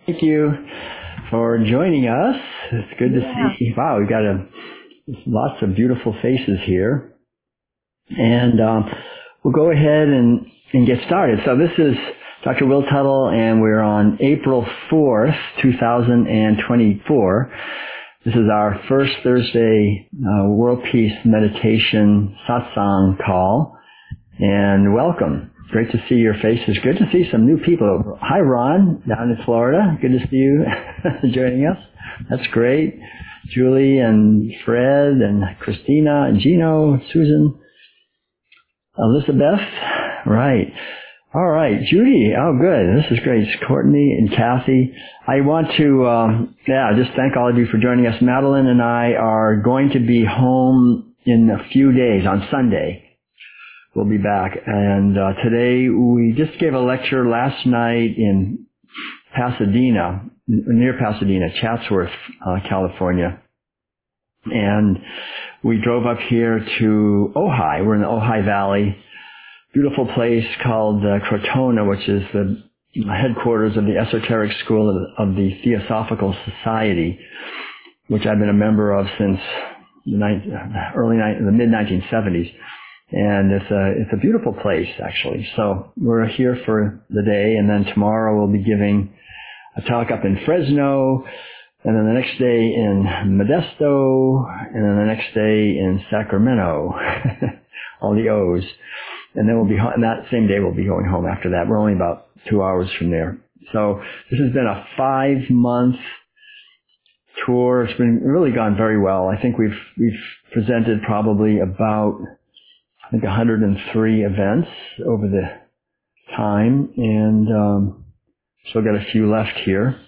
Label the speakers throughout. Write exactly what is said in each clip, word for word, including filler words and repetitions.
Speaker 1: Thank you for joining us. It's good
Speaker 2: Yeah.
Speaker 1: to see. Wow, we've got a, lots of beautiful faces here. And um, we'll go ahead and, and get started. So this is Doctor Will Tuttle, and we're on April fourth, two thousand twenty-four. This is our first Thursday uh, World Peace Meditation Satsang call. And welcome. Great to see your faces. Good to see some new people. Hi, Ron, down in Florida. Good to see you joining us. That's great. Julie and Fred and Christina and Gino, Susan, Elizabeth. Right. All right. Judy. Oh, good. This is great. It's Courtney and Kathy. I want to, um, yeah, just thank all of you for joining us. Madeline and I are going to be home in a few days on Sunday. We'll be back. And uh, today we just gave a lecture last night in Pasadena, near Pasadena, Chatsworth, uh, California. And we drove up here to Ojai. We're in the Ojai Valley. Beautiful place called uh, Crotona, which is the headquarters of the esoteric school of, of the Theosophical Society, which I've been a member of since the ni- early ni- the mid nineteen seventies. And it's a, it's a beautiful place, actually. So we're here for the day, and then tomorrow we'll be giving a talk up in Fresno, and then the next day in Modesto, and then the next day in Sacramento. All the O's. And then we'll be, and that same day we'll be going home after that. We're only about two hours from there. So this has been a five month tour. It's been really gone very well. I think we've, we've presented probably about, I think one hundred three events over the time, and um, still got a few left here.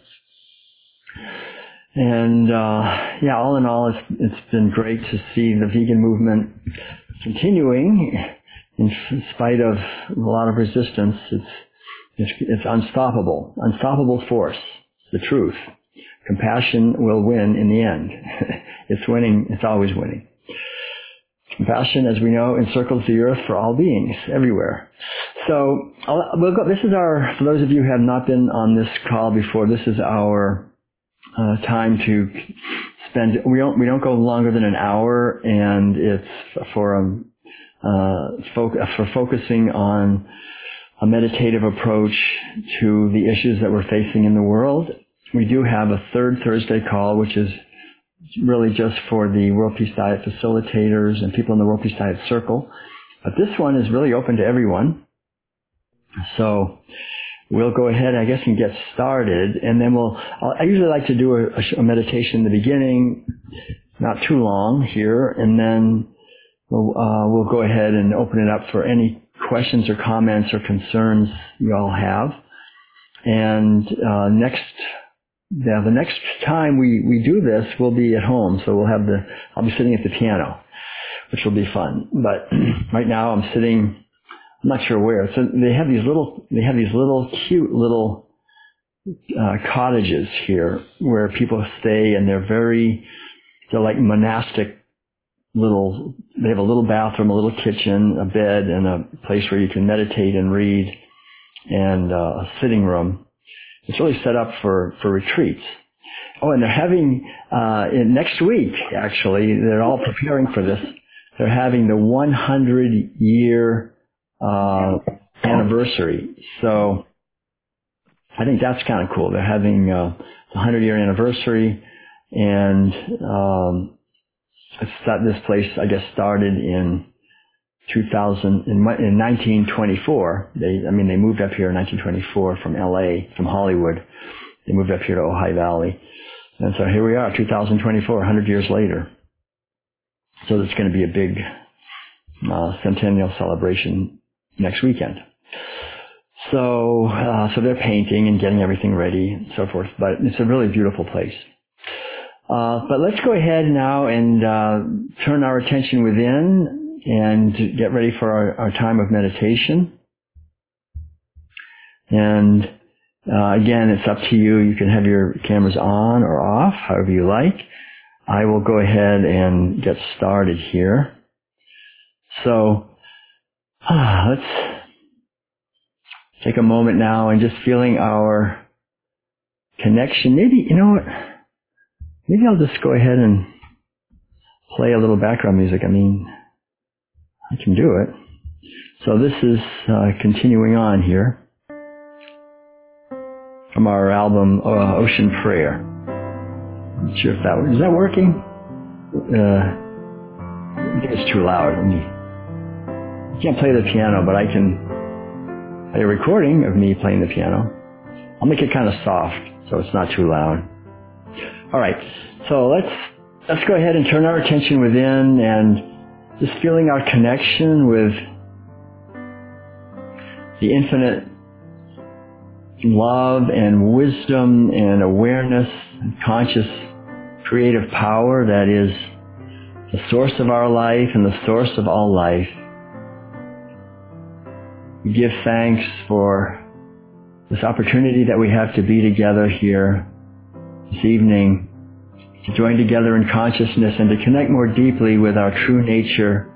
Speaker 1: And uh, yeah, all in all, it's, it's been great to see the vegan movement continuing in spite of a lot of resistance. It's it's, it's unstoppable, unstoppable force. It's the truth. Compassion will win in the end. It's winning. It's always winning. Compassion, as we know, encircles the earth for all beings, everywhere. So, I'll, we'll go, this is our, for those of you who have not been on this call before, this is our uh, time to spend, we don't, we don't go longer than an hour, and it's for, um, uh, fo- for focusing on a meditative approach to the issues that we're facing in the world. We do have a third Thursday call, which is really just for the World Peace Diet facilitators and people in the World Peace Diet circle. But this one is really open to everyone. So we'll go ahead, I guess, and get started. And then we'll, I usually like to do a, a meditation in the beginning, not too long here. And then we'll, uh, we'll go ahead and open it up for any questions or comments or concerns you all have. And uh, next Now, the next time we, we do this, we'll be at home, so we'll have the, I'll be sitting at the piano, which will be fun. But right now I'm sitting, I'm not sure where. So they have these little, they have these little cute little uh, cottages here where people stay, and they're very, they're like monastic little, they have a little bathroom, a little kitchen, a bed, and a place where you can meditate and read, and uh, a sitting room. It's really set up for, for retreats. Oh, and they're having, uh, in next week, actually, they're all preparing for this. They're having the one hundred year, uh, anniversary. So I think that's kind of cool. They're having, uh, the one hundred year anniversary, and, um, it's that this place, I guess, started in two thousand, in, in nineteen twenty-four. They, I mean, they moved up here in nineteen twenty-four from L A, from Hollywood. They moved up here to Ojai Valley. And so here we are, two thousand twenty-four, one hundred years later. So it's going to be a big uh, centennial celebration next weekend. So, uh, so they're painting and getting everything ready and so forth. But it's a really beautiful place. Uh, but let's go ahead now and uh, turn our attention within and get ready for our, our time of meditation. And uh, again, it's up to you. You can have your cameras on or off, however you like. I will go ahead and get started here. So ah, let's take a moment now and just feeling our connection. Maybe, you know what, maybe I'll just go ahead and play a little background music. I mean, I can do it. So this is uh, continuing on here from our album uh, Ocean Prayer. I'm not sure if that, is that working? Uh, I think it's too loud. Let me, I can't play the piano, but I can play a recording of me playing the piano. I'll make it kind of soft so it's not too loud. All right, so let's let's go ahead and turn our attention within and just feeling our connection with the infinite love and wisdom and awareness and conscious creative power that is the source of our life and the source of all life. We give thanks for this opportunity that we have to be together here this evening, to join together in consciousness and to connect more deeply with our true nature,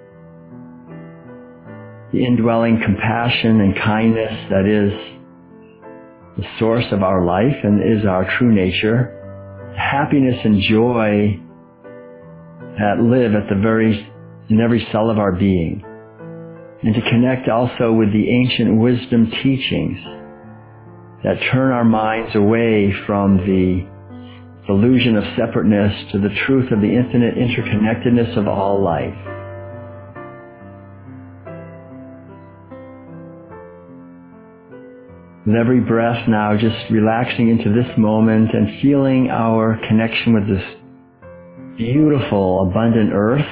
Speaker 1: the indwelling compassion and kindness that is the source of our life and is our true nature, happiness and joy that live at the very, in every cell of our being, and to connect also with the ancient wisdom teachings that turn our minds away from the illusion of separateness to the truth of the infinite interconnectedness of all life. With every breath now, just relaxing into this moment and feeling our connection with this beautiful, abundant earth,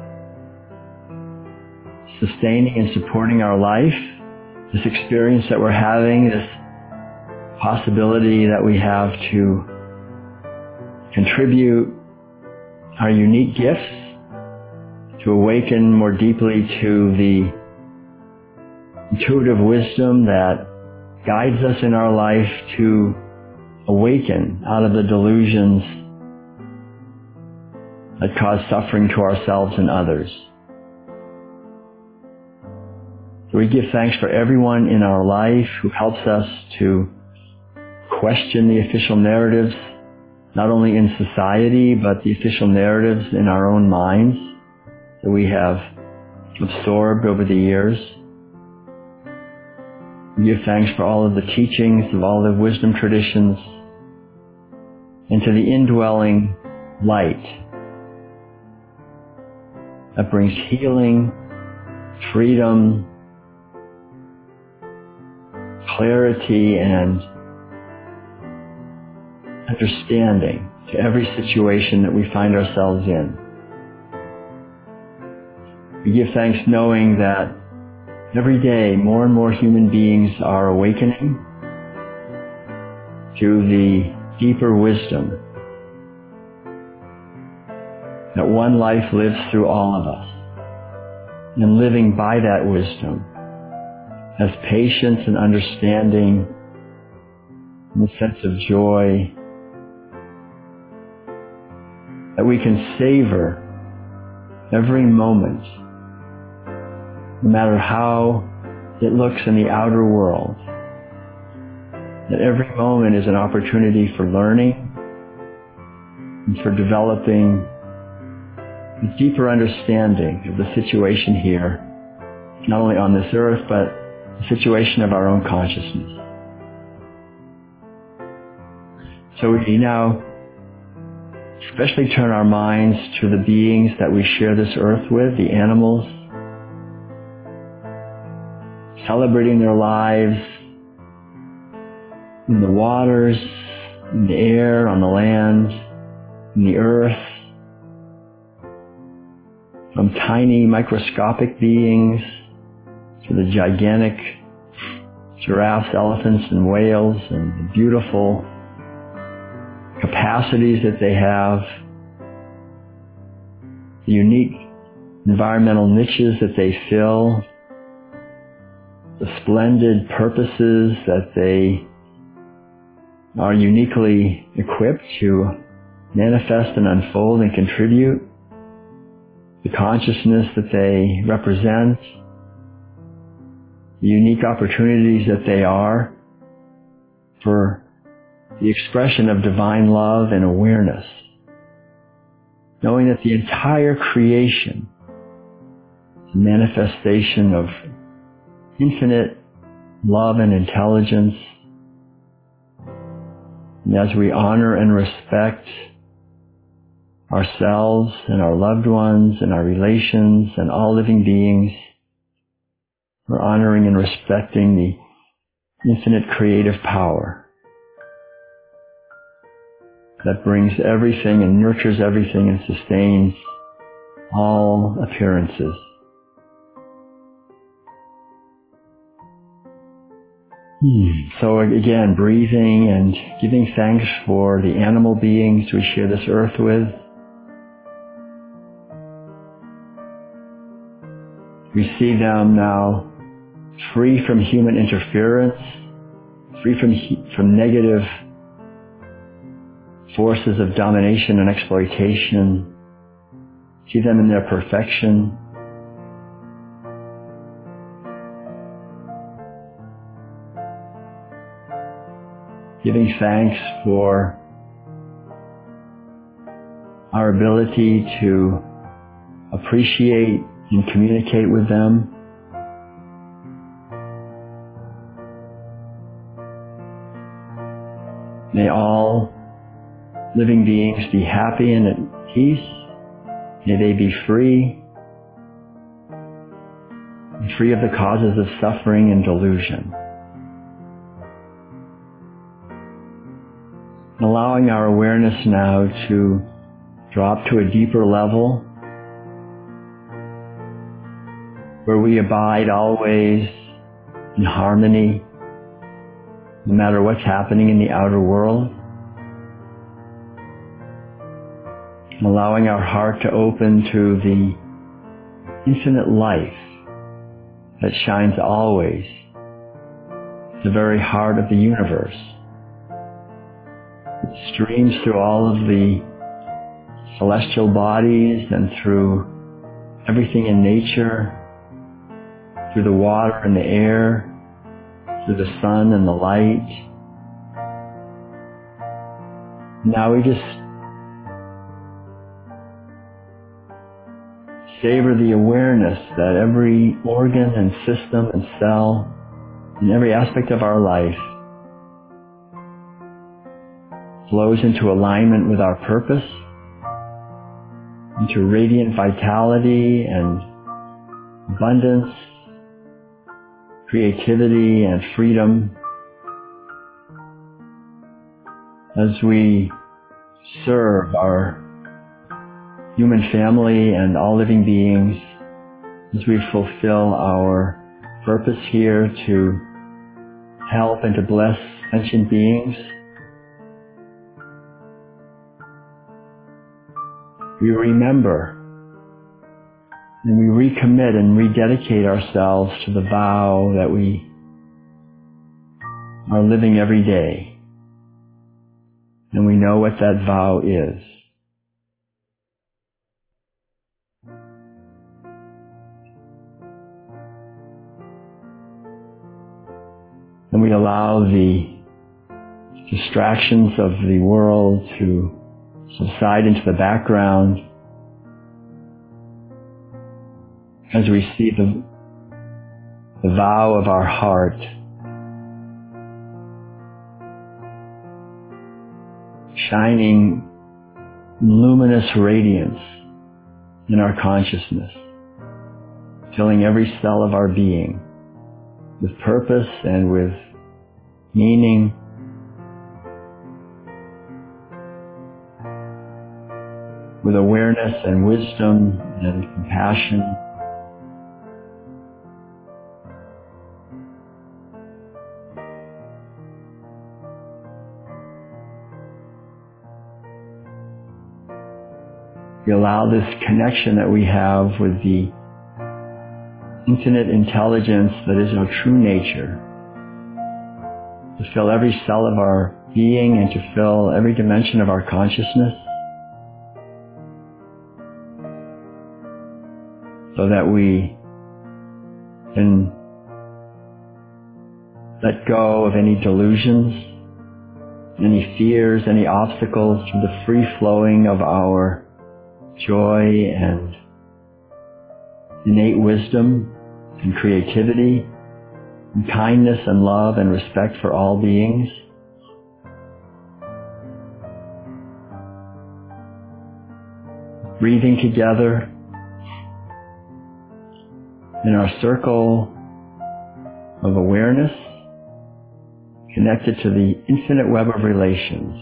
Speaker 1: sustaining and supporting our life, this experience that we're having, this possibility that we have to contribute our unique gifts, to awaken more deeply to the intuitive wisdom that guides us in our life, to awaken out of the delusions that cause suffering to ourselves and others. So we give thanks for everyone in our life who helps us to question the official narratives, not only in society, but the official narratives in our own minds that we have absorbed over the years. We give thanks for all of the teachings of all the wisdom traditions and to the indwelling light that brings healing, freedom, clarity, and understanding to every situation that we find ourselves in. We give thanks knowing that every day more and more human beings are awakening to the deeper wisdom that one life lives through all of us, and living by that wisdom has patience and understanding and a sense of joy that we can savor every moment, no matter how it looks in the outer world. That every moment is an opportunity for learning and for developing a deeper understanding of the situation here, not only on this earth, but the situation of our own consciousness. So we now especially turn our minds to the beings that we share this earth with, the animals, celebrating their lives in the waters, in the air, on the land, in the earth, from tiny microscopic beings to the gigantic giraffes, elephants, and whales, and the beautiful capacities that they have, the unique environmental niches that they fill, the splendid purposes that they are uniquely equipped to manifest and unfold and contribute, the consciousness that they represent, the unique opportunities that they are for the expression of divine love and awareness, knowing that the entire creation is a manifestation of infinite love and intelligence. And as we honor and respect ourselves and our loved ones and our relations and all living beings, we're honoring and respecting the infinite creative power that brings everything and nurtures everything and sustains all appearances. Hmm. So again, breathing and giving thanks for the animal beings we share this earth with. We see them now free from human interference, free from from negative forces of domination and exploitation. See them in their perfection. Giving thanks for our ability to appreciate and communicate with them. May all living beings be happy and at peace. May they be free, and free of the causes of suffering and delusion. And allowing our awareness now to drop to a deeper level where we abide always in harmony, no matter what's happening in the outer world. And allowing our heart to open to the infinite life that shines always, the very heart of the universe. It streams through all of the celestial bodies and through everything in nature, through the water and the air, through the sun and the light. Now we just savor the awareness that every organ and system and cell in every aspect of our life flows into alignment with our purpose, into radiant vitality and abundance, creativity and freedom, as we serve our human family and all living beings, as we fulfill our purpose here to help and to bless sentient beings. We remember and we recommit and rededicate ourselves to the vow that we are living every day. And we know what that vow is. And we allow the distractions of the world to subside into the background as we see the, the vow of our heart shining luminous radiance in our consciousness, filling every cell of our being with purpose and with meaning. With awareness and wisdom and compassion. We allow this connection that we have with the infinite intelligence that is our true nature to fill every cell of our being and to fill every dimension of our consciousness, so that we can let go of any delusions any fears, any obstacles, to the free flowing of our joy and innate wisdom and creativity and kindness and love and respect for all beings. Breathing together in our circle of awareness, connected to the infinite web of relations.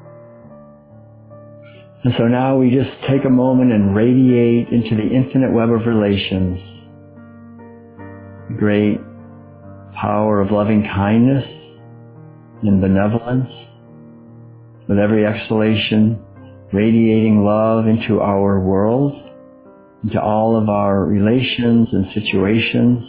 Speaker 1: And so now we just take a moment and radiate into the infinite web of relations the great power of loving kindness and benevolence, with every exhalation radiating love into our world, into all of our relations and situations.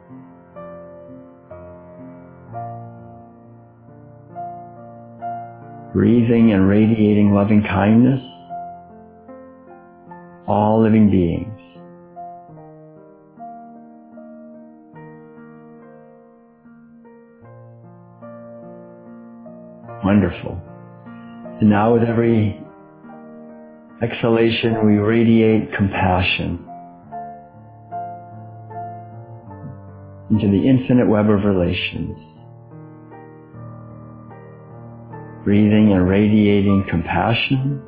Speaker 1: Breathing and radiating loving kindness, all living beings. Wonderful. And now with every exhalation, we radiate compassion into the infinite web of relations. Breathing and radiating compassion.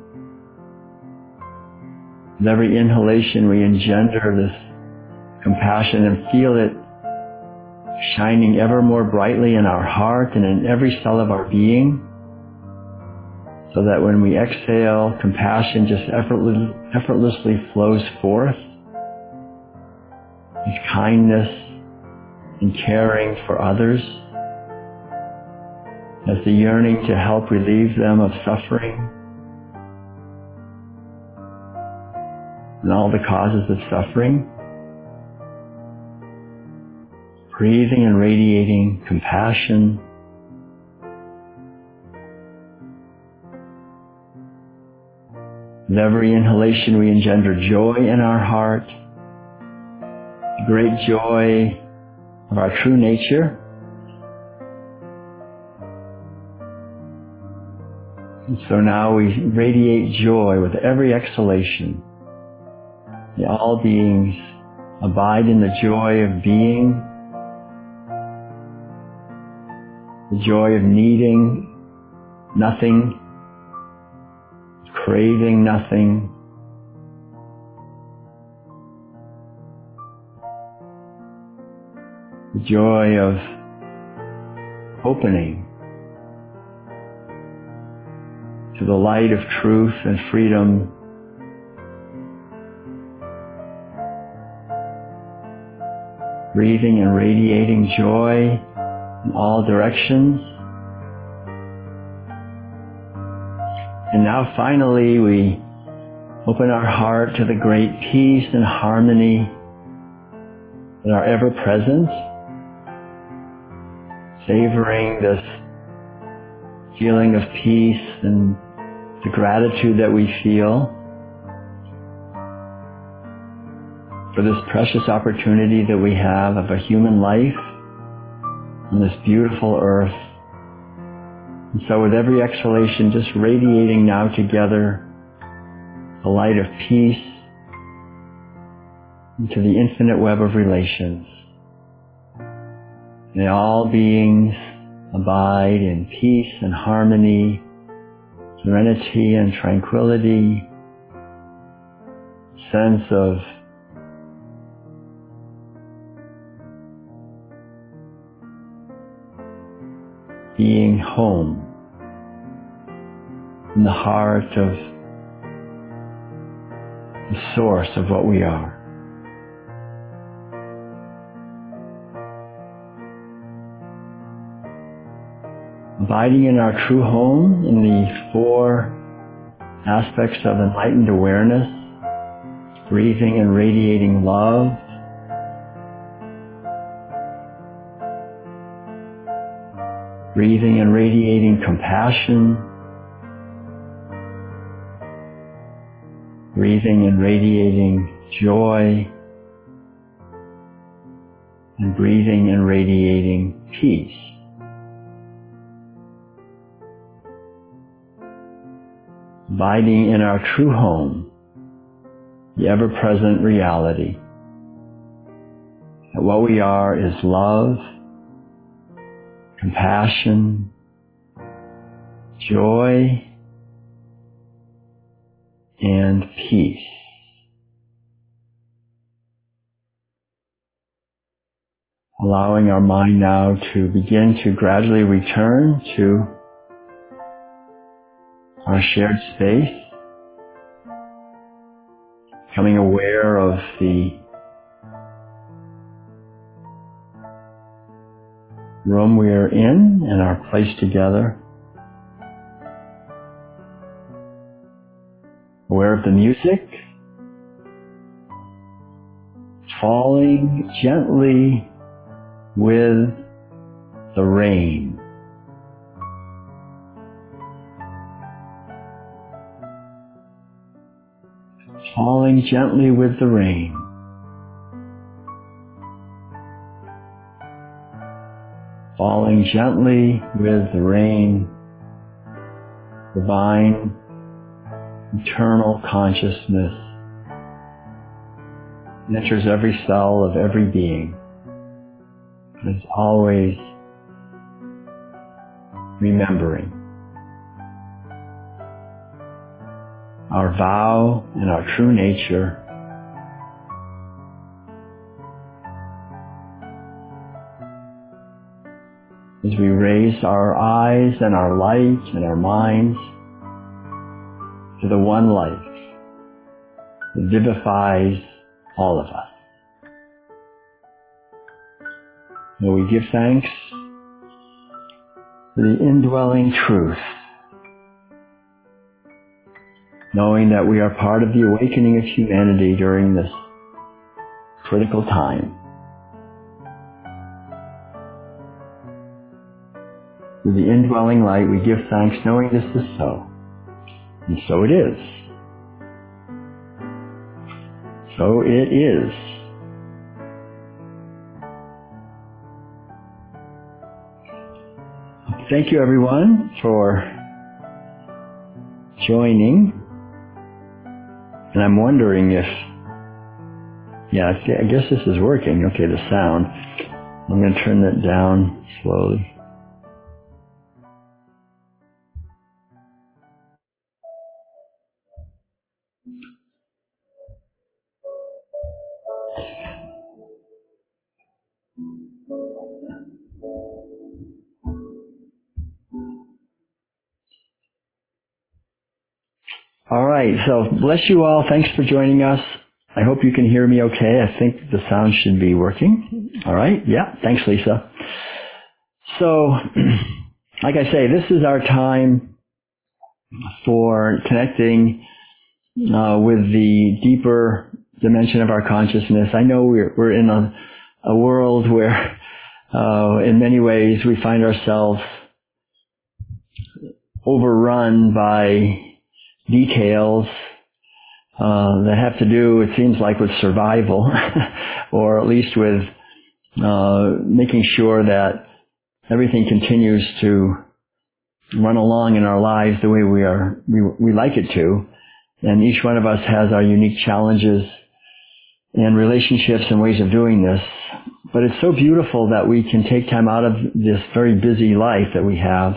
Speaker 1: With every inhalation, we engender this compassion and feel it shining ever more brightly in our heart and in every cell of our being, so that when we exhale, compassion just effortlessly, effortlessly flows forth with kindness and caring for others, as the yearning to help relieve them of suffering and all the causes of suffering. Breathing and radiating compassion. With every inhalation, we engender joy in our heart, the great joy of our true nature. And so now we radiate joy with every exhalation. May all beings abide in the joy of being, the joy of needing nothing, craving nothing, the joy of opening to the light of truth and freedom, breathing and radiating joy in all directions. And now finally we open our heart to the great peace and harmony that are ever present, savoring this feeling of peace and the gratitude that we feel for this precious opportunity that we have of a human life on this beautiful earth. And so with every exhalation, just radiating now together the light of peace into the infinite web of relations. May all beings abide in peace and harmony, serenity and tranquility, sense of being home in the heart of the source of what we are. Abiding in our true home in the four aspects of enlightened awareness, breathing and radiating love, breathing and radiating compassion, breathing and radiating joy, and breathing and radiating peace. abiding in our true home, the ever-present reality. That what we are is love, compassion, joy, and peace. Allowing our mind now to begin to gradually return to our shared space, becoming aware of the room we are in and our place together, aware of the music, falling gently with the rain. Falling gently with the rain. Falling gently with the rain. Divine, eternal consciousness enters every cell of every being. Is always remembering our vow and our true nature, as we raise our eyes and our light and our minds to the one life that vivifies all of us. May we give thanks for the indwelling truth, knowing that we are part of the awakening of humanity during this critical time. For the indwelling light, we give thanks knowing this is so. And so it is. So it is. Thank you, everyone, for joining. And I'm wondering if, yeah, I guess this is working. Okay, the sound. I'm going to turn that down slowly. All right, so bless you all. Thanks for joining us. I hope you can hear me okay. I think the sound should be working. All right, yeah, thanks, Lisa. So, like I say, this is our time for connecting uh, with the deeper dimension of our consciousness. I know we're, we're in a, a world where, uh, in many ways, we find ourselves overrun by details uh, that have to do, it seems like, with survival, or at least with uh, making sure that everything continues to run along in our lives the way we are we, we like it to. And each one of us has our unique challenges and relationships and ways of doing this. But it's so beautiful that we can take time out of this very busy life that we have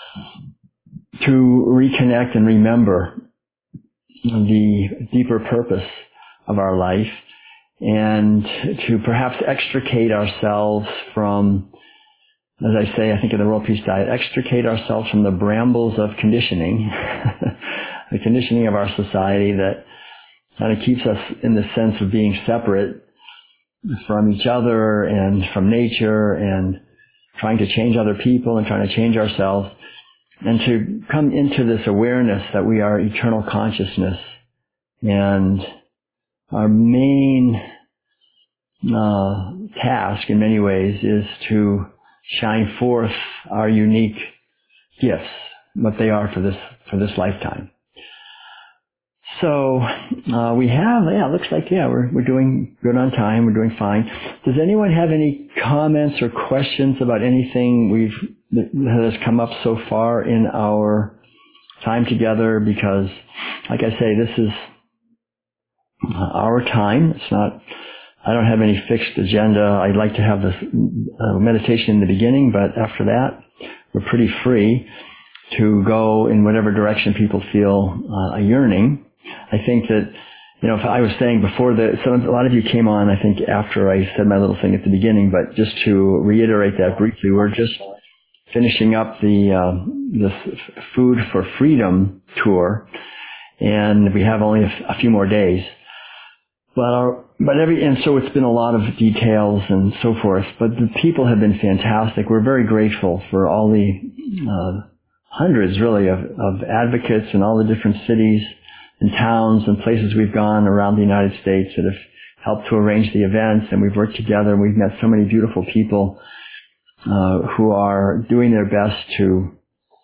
Speaker 1: to reconnect and remember the deeper purpose of our life, and to perhaps extricate ourselves from, as I say, I think in the World Peace Diet, extricate ourselves from the brambles of conditioning, the conditioning of our society that kind of keeps us in the sense of being separate from each other and from nature, and trying to change other people and trying to change ourselves. And to come into this awareness that we are eternal consciousness, and our main uh, task in many ways is to shine forth our unique gifts, what they are for this for this lifetime. So uh, we have, yeah, it looks like, yeah, we're we're doing good on time. We're doing fine. Does anyone have any comments or questions about anything we've that has come up so far in our time together because, like I say, this is our time. It's not, I don't have any fixed agenda. I'd like to have this uh, meditation in the beginning, but after that, we're pretty free to go in whatever direction people feel uh, a yearning. I think that, you know, if I was saying before that, so a lot of you came on, I think, after I said my little thing at the beginning, but just to reiterate that briefly, we're just finishing up the, uh, this Food for Freedom tour, and we have only a, f- a few more days. But our, but every, and so it's been a lot of details and so forth, but the people have been fantastic. We're very grateful for all the, uh, hundreds really of, of advocates in all the different cities and towns and places we've gone around the United States that have helped to arrange the events, and we've worked together and we've met so many beautiful people, uh, who are doing their best to,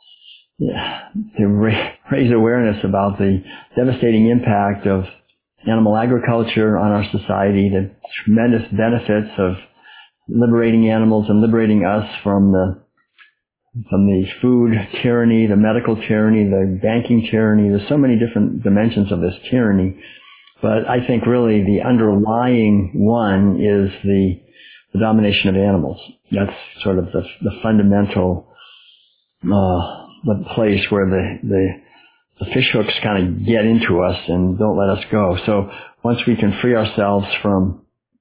Speaker 1: yeah, to ra- raise awareness about the devastating impact of animal agriculture on our society, the tremendous benefits of liberating animals and liberating us from the from the food tyranny, the medical tyranny, the banking tyranny. There's so many different dimensions of this tyranny. But I think really the underlying one is the, the domination of animals. That's sort of the, the fundamental uh, the place where the, the the fish hooks kind of get into us and don't let us go. So once we can free ourselves from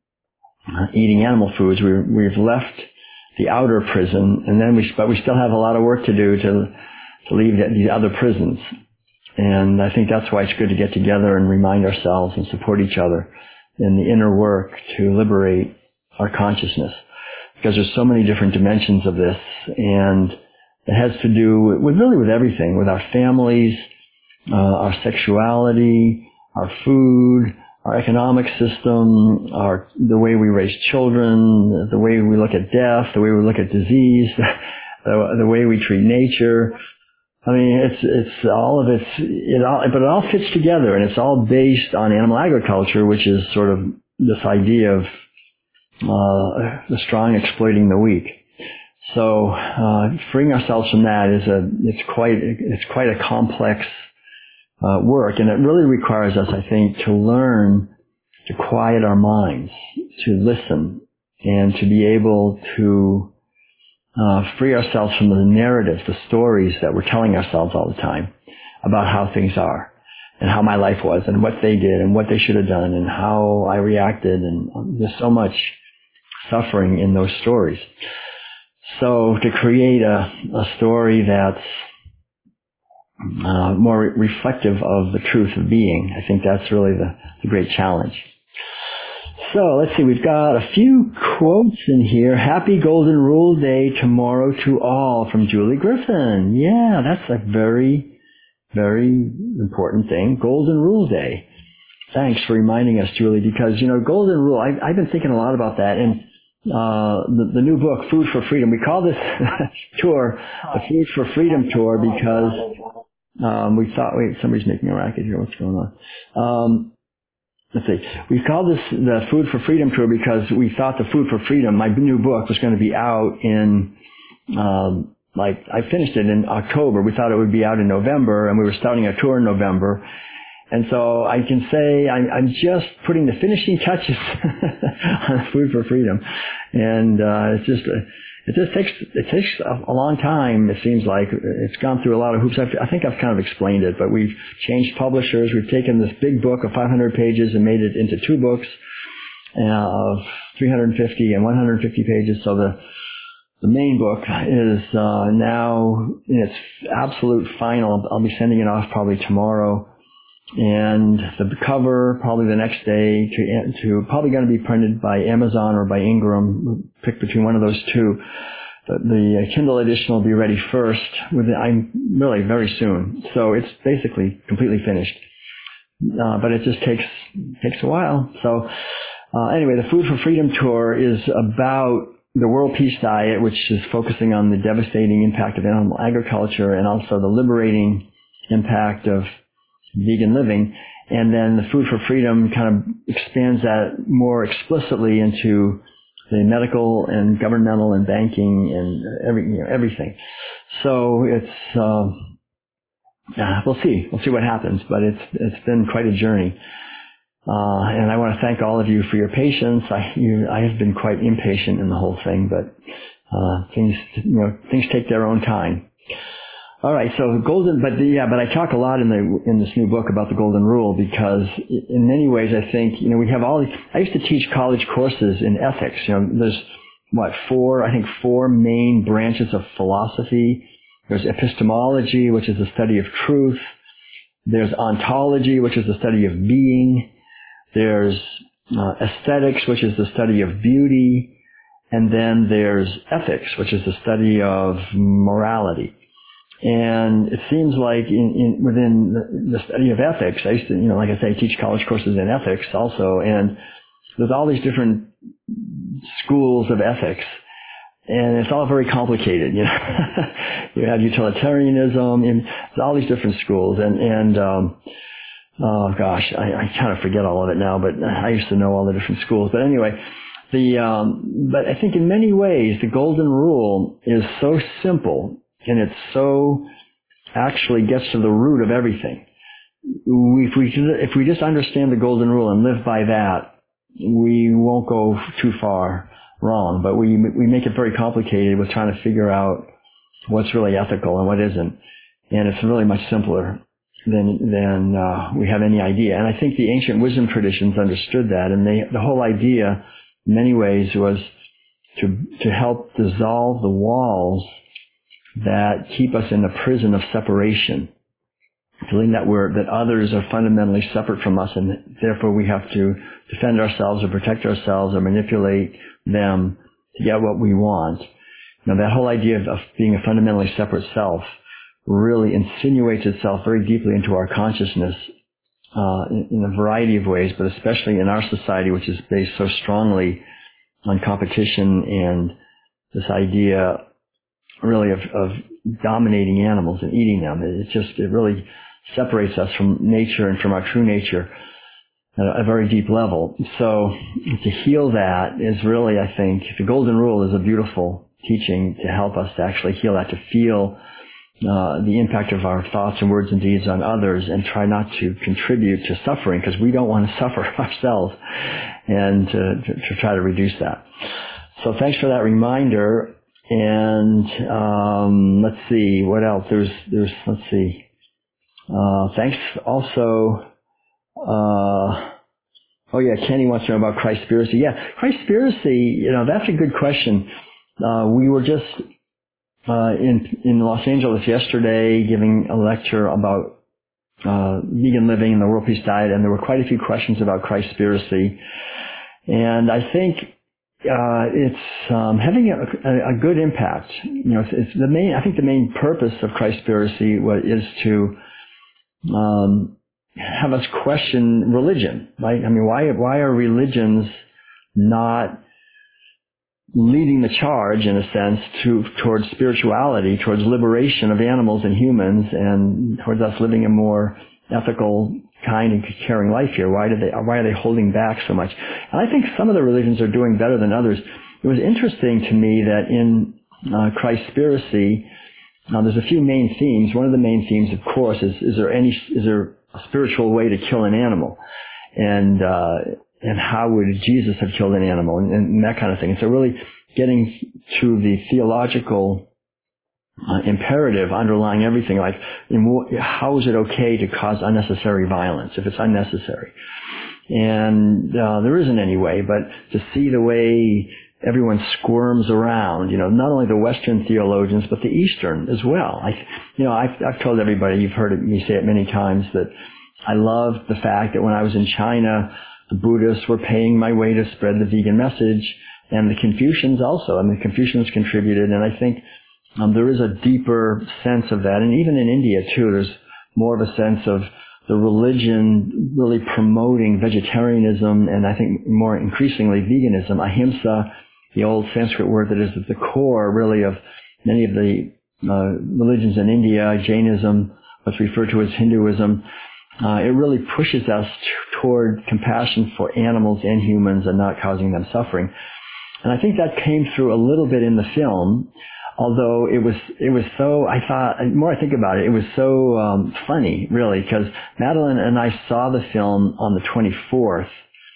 Speaker 1: uh, eating animal foods, we, we've left the outer prison, and then we, but we still have a lot of work to do to, to leave the, these other prisons. And I think that's why it's good to get together and remind ourselves and support each other in the inner work to liberate our consciousness. Because there's so many different dimensions of this, and it has to do with really with everything, with our families, Uh, our sexuality, our food, our economic system, our the way we raise children, the way we look at death, the way we look at disease, the, the way we treat nature. I mean, it's it's all of it's it all, but it all fits together, and it's all based on animal agriculture, which is sort of this idea of uh, the strong exploiting the weak. So uh, freeing ourselves from that is a it's quite it's quite a complex Uh, work, and it really requires us, I think, to learn to quiet our minds, to listen, and to be able to uh, free ourselves from the narratives, the stories that we're telling ourselves all the time about how things are, and how my life was, and what they did, and what they should have done, and how I reacted, and there's so much suffering in those stories. So to create a, a story that's Uh, more re- reflective of the truth of being. I think that's really the, the great challenge. So let's see, we've got a few quotes in here. Happy Golden Rule Day tomorrow to all from Julie Griffin. Yeah, that's a very, very important thing. Golden Rule Day. Thanks for reminding us, Julie, because, you know, Golden Rule, I, I've been thinking a lot about that. And uh, the, the new book, Food for Freedom, we call this tour the Food for Freedom Tour because Um, we thought, wait, somebody's making a racket here. What's going on? Um, let's see. We called this the Food for Freedom Tour because we thought the Food for Freedom, my new book, was going to be out in, um, like, I finished it in October. We thought it would be out in November, and we were starting a tour in November. And so I can say I'm, I'm just putting the finishing touches on Food for Freedom. And uh, it's just a, It just takes it takes a long time. It seems like it's gone through a lot of hoops. I've, I think I've kind of explained it, but we've changed publishers. We've taken this big book of five hundred pages and made it into two books uh, of three hundred fifty and one hundred fifty pages. So the the main book is uh, now in its absolute final. I'll be sending it off probably tomorrow, and the cover probably the next day to to probably going to be printed by Amazon or by Ingram. Pick between one of those two. The, the Kindle edition will be ready first. With I'm really very soon, so it's basically completely finished. Uh, but it just takes takes a while. So uh, anyway, the Food for Freedom Tour is about the World Peace Diet, which is focusing on the devastating impact of animal agriculture and also the liberating impact of vegan living. And then the Food for Freedom kind of expands that more explicitly into the medical and governmental and banking and every, you know, everything. So it's, uh, uh, we'll see. We'll see what happens. But it's it's been quite a journey. Uh, and I want to thank all of you for your patience. I, you, I have been quite impatient in the whole thing, but uh, things, you know, things take their own time. All right, so golden, but the, yeah, but I talk a lot in the in this new book about the golden rule because in many ways I think, you know, we have all. I used to teach college courses in ethics. You know, there's what four, I think four main branches of philosophy. There's epistemology, which is the study of truth. There's ontology, which is the study of being. There's uh, aesthetics, which is the study of beauty, and then there's ethics, which is the study of morality. And it seems like in, in within the, the study of ethics, I used to, you know, like I say, teach college courses in ethics also, and there's all these different schools of ethics, and it's all very complicated. You know, you have utilitarianism, and there's all these different schools, and and um, oh gosh, I, I kind of forget all of it now, but I used to know all the different schools. But anyway, the um, but I think in many ways the golden rule is so simple, and it's so actually gets to the root of everything. We, if we if we just understand the golden rule and live by that, we won't go too far wrong. But we we make it very complicated with trying to figure out what's really ethical and what isn't, and it's really much simpler than than uh, we have any idea. And I think the ancient wisdom traditions understood that, and they the whole idea, in many ways, was to to help dissolve the walls that keep us in the prison of separation, feeling that we're that others are fundamentally separate from us, and therefore we have to defend ourselves or protect ourselves or manipulate them to get what we want. Now, that whole idea of, of being a fundamentally separate self really insinuates itself very deeply into our consciousness uh, in, in a variety of ways, but especially in our society, which is based so strongly on competition and this idea really of, of dominating animals and eating them. It just, it really separates us from nature and from our true nature at a very deep level. So to heal that is really, I think, the golden rule is a beautiful teaching to help us to actually heal that, to feel uh, the impact of our thoughts and words and deeds on others and try not to contribute to suffering, because we don't want to suffer ourselves, and to, to, to try to reduce that. So thanks for that reminder. And um, let's see what else. There's, there's. Let's see. Uh, thanks also. Uh, oh yeah, Kenny wants to know about Christspiracy. Yeah, Christspiracy. You know, that's a good question. Uh, we were just uh, in in Los Angeles yesterday giving a lecture about uh, vegan living and the World Peace Diet, and there were quite a few questions about Christspiracy. And I think Uh, it's um, having a, a, a good impact. You know, it's, it's the main. I think the main purpose of Christspiracy is to um, have us question religion. Right? I mean, why why are religions not leading the charge, in a sense, to towards spirituality, towards liberation of animals and humans, and towards us living a more ethical, kind, and caring life here? Why do they? Why are they holding back so much? And I think some of the religions are doing better than others. It was interesting to me that in uh, Christspiracy, uh, there's a few main themes. One of the main themes, of course, is: is there any? Is there a spiritual way to kill an animal? And uh, and how would Jesus have killed an animal? And, and that kind of thing. And so, really getting to the theological Uh, imperative underlying everything, like in, how is it okay to cause unnecessary violence if it's unnecessary? And uh, there isn't any way, but to see the way everyone squirms around, you know, not only the Western theologians, but the Eastern as well. I, you know, I've, I've told everybody, you've heard me say it many times, that I love the fact that when I was in China, the Buddhists were paying my way to spread the vegan message, and the Confucians also. I mean, the Confucians contributed, and I think Um, there is a deeper sense of that. And even in India, too, there's more of a sense of the religion really promoting vegetarianism, and I think more increasingly veganism. Ahimsa, the old Sanskrit word that is at the core, really, of many of the uh, religions in India, Jainism, what's referred to as Hinduism. Uh, it really pushes us t- toward compassion for animals and humans and not causing them suffering. And I think that came through a little bit in the film. although it was, it was so, I thought, the more I think about it, it was so um, funny, really, because Madeline and I saw the film on the twenty-fourth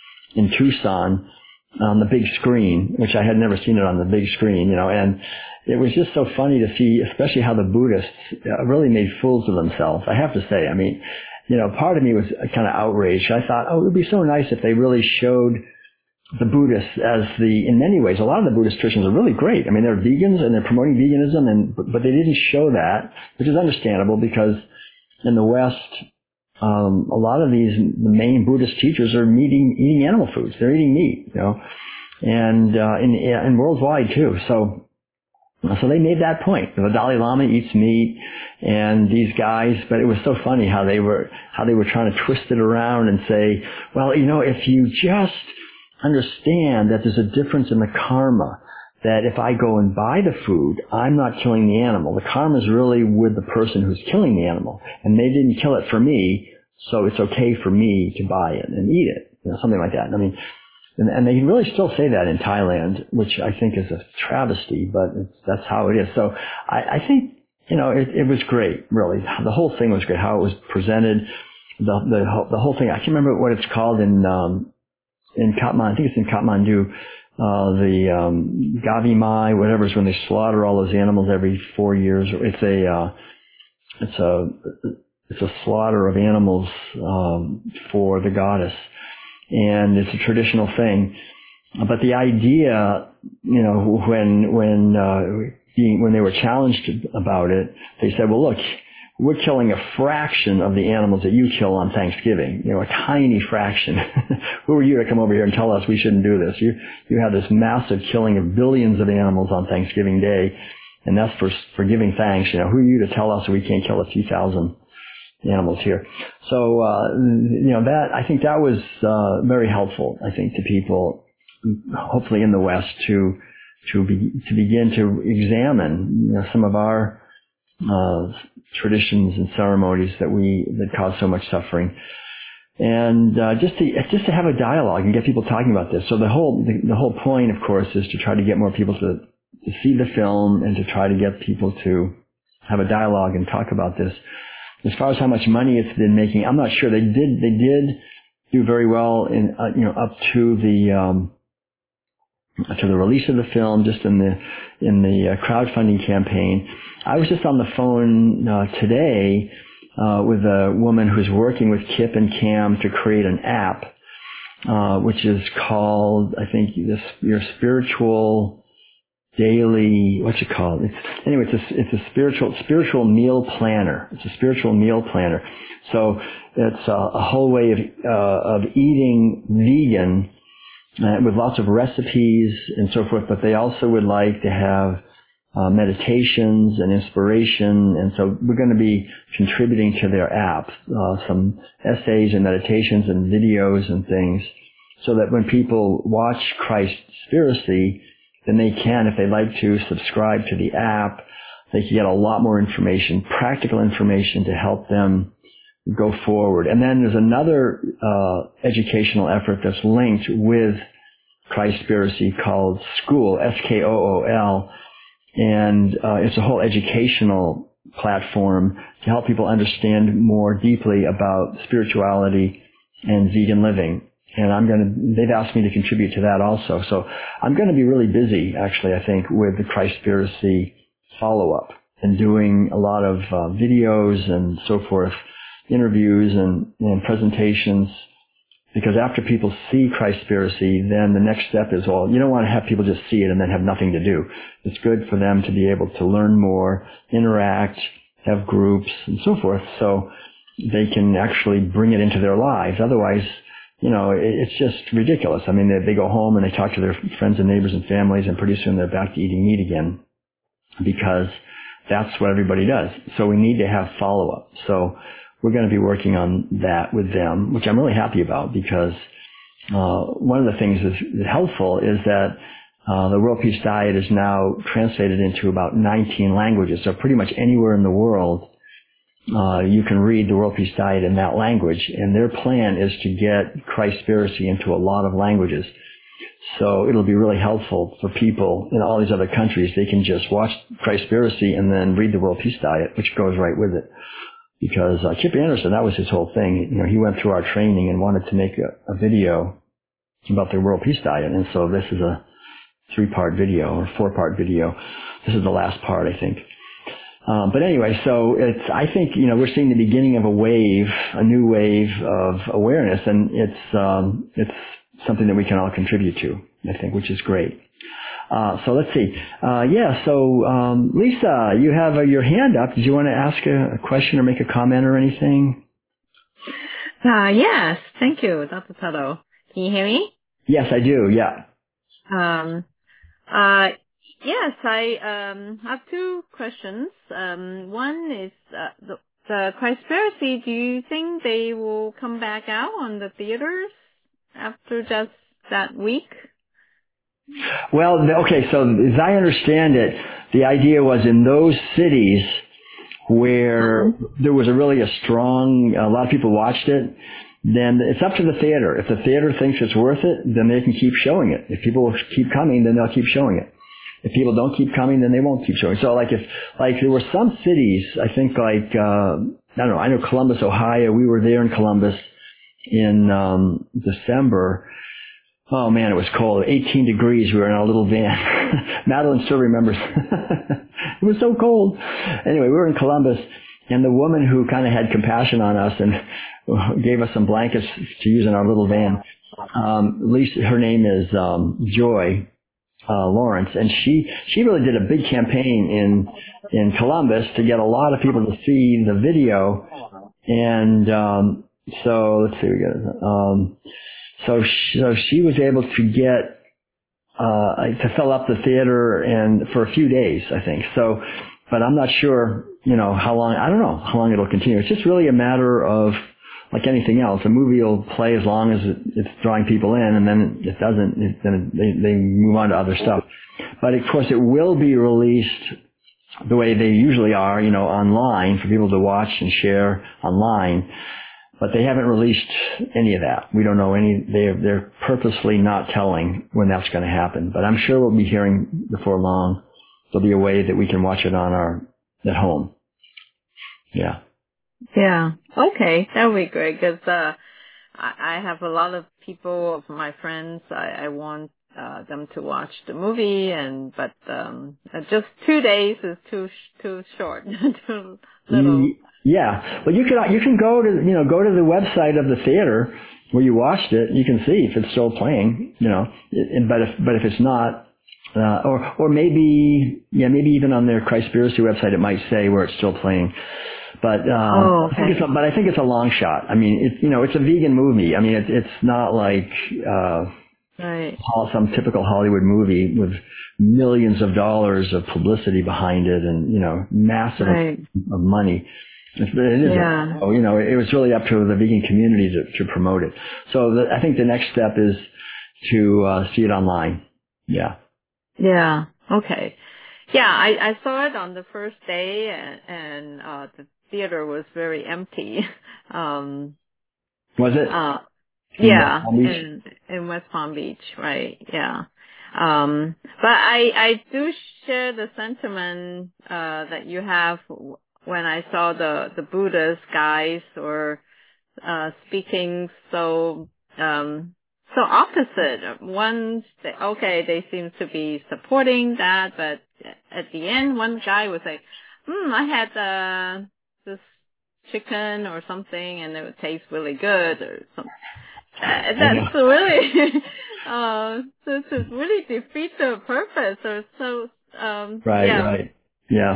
Speaker 1: in Tucson on the big screen, which I had never seen it on the big screen, you know, and it was just so funny to see, especially how the Buddhists really made fools of themselves, I have to say. I mean, you know, part of me was kind of outraged. I thought, oh, it would be so nice if they really showed the Buddhists as the, in many ways, a lot of the Buddhist Christians are really great. I mean, they're vegans and they're promoting veganism, and but they didn't show that, which is understandable because in the West, um, a lot of these the main Buddhist teachers are eating eating animal foods. They're eating meat, you know, and uh, in, and worldwide too. So. So they made that point. The Dalai Lama eats meat, and these guys. But it was so funny how they were how they were trying to twist it around and say, well, you know, if you just understand that there's a difference in the karma, that if I go and buy the food, I'm not killing the animal. The karma is really with the person who's killing the animal, and they didn't kill it for me, so it's okay for me to buy it and eat it. You know, something like that. I mean. And, and they really still say that in Thailand, which I think is a travesty, but it's, that's how it is. So I, I think, you know, it, it was great, really. The whole thing was great, how it was presented, the, the, the whole thing. I can't remember what it's called in, um, in Kathmandu. I think it's in Kathmandu, uh, the, um, Gavi Mai, whatever, is when they slaughter all those animals every four years. It's a, uh, it's a, it's a slaughter of animals, um, for the goddess. And it's a traditional thing. But the idea, you know, when, when, uh, being, when they were challenged about it, they said, well, look, we're killing a fraction of the animals that you kill on Thanksgiving, you know, a tiny fraction. Who are you to come over here and tell us we shouldn't do this? You, you have this massive killing of billions of animals on Thanksgiving Day, and that's for, for giving thanks. You know, who are you to tell us we can't kill a few thousand animals here? So, uh, you know, that, I think that was, uh, very helpful, I think, to people, hopefully in the West, to, to be, to begin to examine, you know, some of our, uh, traditions and ceremonies that we, that cause so much suffering. And, uh, just to, just to have a dialogue and get people talking about this. So the whole, the, the whole point, of course, is to try to get more people to, to see the film and to try to get people to have a dialogue and talk about this. As far as how much money it's been making, I'm not sure. They did, they did do very well in, uh, you know, up to the, um, to the release of the film, just in the, in the uh, crowdfunding campaign. I was just on the phone, uh, today, uh, with a woman who's working with Kip and Cam to create an app, uh, which is called, I think, this, your spiritual, daily, what's it called? It's, anyway, it's a, it's a spiritual, spiritual meal planner. It's a spiritual meal planner. So it's a, a whole way of, uh, of eating vegan, uh, with lots of recipes and so forth, but they also would like to have, uh, meditations and inspiration. And so we're going to be contributing to their app, uh, some essays and meditations and videos and things, so that when people watch Christspiracy, then they can, if they'd like to, subscribe to the app. They can get a lot more information, practical information to help them go forward. And then there's another uh, educational effort that's linked with Christspiracy called Skool, S K O O L, and uh, it's a whole educational platform to help people understand more deeply about spirituality and vegan living. And I'm going to, they've asked me to contribute to that also. So I'm going to be really busy, actually, I think, with the Christspiracy follow-up and doing a lot of uh, videos and so forth, interviews and, and presentations. Because after people see Christspiracy, then the next step is, well, you don't want to have people just see it and then have nothing to do. It's good for them to be able to learn more, interact, have groups, and so forth, so they can actually bring it into their lives. Otherwise, you know, it's just ridiculous. I mean, they, they go home and they talk to their friends and neighbors and families, and pretty soon they're back to eating meat again, because that's what everybody does. So we need to have follow-up. So we're going to be working on that with them, which I'm really happy about, because uh, one of the things that's helpful is that uh, the World Peace Diet is now translated into about nineteen languages. So pretty much anywhere in the world, Uh, you can read the World Peace Diet in that language, and their plan is to get Christspiracy into a lot of languages. So it'll be really helpful for people in all these other countries. They can just watch Christspiracy and then read the World Peace Diet, which goes right with it. Because uh, Kip Anderson, that was his whole thing. You know, he went through our training and wanted to make a, a video about the World Peace Diet. And so this is a three-part video or four-part video. This is the last part, I think. Um, but anyway, so it's, I think, you know, we're seeing the beginning of a wave, a new wave of awareness, and it's, um, it's something that we can all contribute to, I think, which is great. Uh, so let's see. Uh, yeah, so, um, Lisa, you have uh, your hand up. Did you want to ask a, a question or make a comment or anything?
Speaker 2: Uh, yes, thank you, Doctor Tuttle. Can you hear me?
Speaker 1: Yes, I do, yeah.
Speaker 2: Um, uh, yes, I um, have two questions. Um, one is uh, the, the Christspiracy, do you think they will come back out on the theaters after just that week?
Speaker 1: Well, okay, so as I understand it, the idea was in those cities where
Speaker 2: Uh-huh.
Speaker 1: there was a really a strong, a lot of people watched it, then it's up to the theater. If the theater thinks it's worth it, then they can keep showing it. If people keep coming, then they'll keep showing it. If people don't keep coming, then they won't keep showing. So like if, like there were some cities, I think like, uh, I don't know, I know Columbus, Ohio, we were there in Columbus in, um, December. Oh man, it was cold. eighteen degrees. We were in a little van. Madeline still remembers. It was so cold. Anyway, we were in Columbus, and the woman who kind of had compassion on us and gave us some blankets to use in our little van, um, at least her name is um, Joy uh, Lawrence, and she she really did a big campaign in in Columbus to get a lot of people to see the video, and um, so let's see, we got. Um, So she, so she was able to get, uh, to fill up the theater and for a few days, I think. So, but I'm not sure, you know, how long, I don't know how long it'll continue. It's just really a matter of, like anything else, a movie will play as long as it, it's drawing people in, and then it doesn't, it, then they, they move on to other stuff. But of course it will be released the way they usually are, you know, online for people to watch and share online. But they haven't released any of that. We don't know any, they're, they're purposely not telling when that's going to happen. But I'm sure we'll be hearing before long. There'll be a way that we can watch it on our, at home. Yeah.
Speaker 2: Yeah. Okay. That would be great because, uh, I, I have a lot of people of my friends. I, I want, uh, them to watch the movie and, but, um, uh, just two days is too, sh- too short, too little.
Speaker 1: Yeah. Well, you can, you can go to, you know, go to the website of the theater where you watched it. You can see if it's still playing, you know, it, but if, but if it's not, uh, or, or maybe, yeah, maybe even on their Christspiracy website, it might say where it's still playing. But, um,
Speaker 2: Oh,
Speaker 1: I think
Speaker 2: okay.
Speaker 1: it's a, but I think it's a long shot. I mean, it's, you know, it's a vegan movie. I mean, it's, it's not like, uh,
Speaker 2: Right.
Speaker 1: some typical Hollywood movie with millions of dollars of publicity behind it and, you know, massive
Speaker 2: Right.
Speaker 1: of money. It's, it isn't.
Speaker 2: Yeah.
Speaker 1: So, you know, it was really up to the vegan community to, to promote it. So the, I think the next step is to uh, see it online. Yeah.
Speaker 2: Yeah. Okay. Yeah, I, I saw it on the first day and, and uh, the theater was very empty. um,
Speaker 1: Was it
Speaker 2: uh,
Speaker 1: in West
Speaker 2: yeah,
Speaker 1: Palm Beach?
Speaker 2: in, in West Palm Beach, right. Yeah. Um, but I, I do share the sentiment, uh, that you have when I saw the, the Buddhist guys or, uh, speaking so, um, so opposite. One, okay, they seem to be supporting that, but at the end, one guy was like, hmm, I had, uh, this chicken or something and it would taste really good or something. Uh, that's really, uh, this is really defeat the purpose or so, um,
Speaker 1: Right,
Speaker 2: yeah.
Speaker 1: right. Yeah.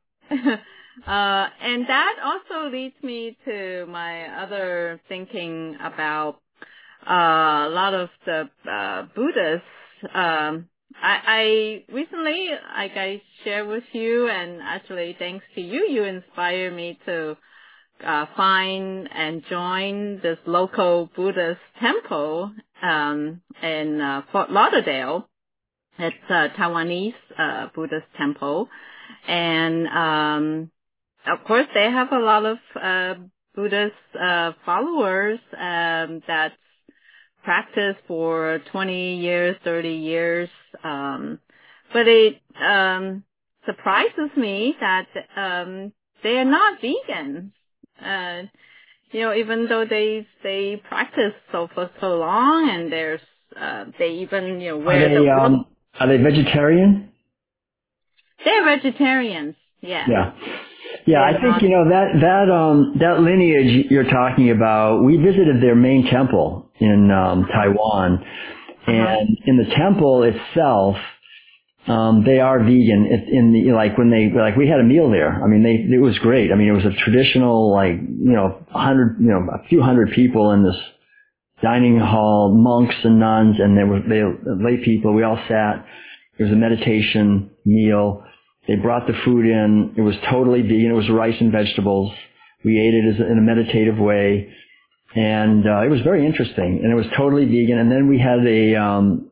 Speaker 2: uh, and that also leads me to my other thinking about, uh, a lot of the, uh, Buddhists. Um, I, I recently, like I share with you and actually thanks to you, you inspired me to Uh, find and join this local Buddhist temple um, in uh, Fort Lauderdale. It's a Taiwanese uh, Buddhist temple, and um, of course they have a lot of uh, Buddhist uh, followers um, that's practiced for twenty years, thirty years. Um, but it um, surprises me that um, they are not vegan. Uh, you know, even though they they practice so for so long, and there's uh, they even you know wear
Speaker 1: Are they,
Speaker 2: the
Speaker 1: um, are they vegetarian?
Speaker 2: They're vegetarians. Yeah.
Speaker 1: Yeah. Yeah, I
Speaker 2: They're
Speaker 1: think,
Speaker 2: not.
Speaker 1: you know, that, that, um, that lineage you're talking about, we visited their main temple in, um, Taiwan.
Speaker 2: Uh-huh.
Speaker 1: And in the temple itself, um, they are vegan. It, in the, like when they, like we had a meal there. I mean, they, it was great. I mean, it was a traditional, like, you know, a hundred, you know, a few hundred people in this dining hall, monks and nuns, and there were, they, lay people. We all sat. It was a meditation meal. They brought the food in. It was totally vegan. It was rice and vegetables. We ate it as a, in a meditative way. And uh, it was very interesting. And it was totally vegan. And then we had a um,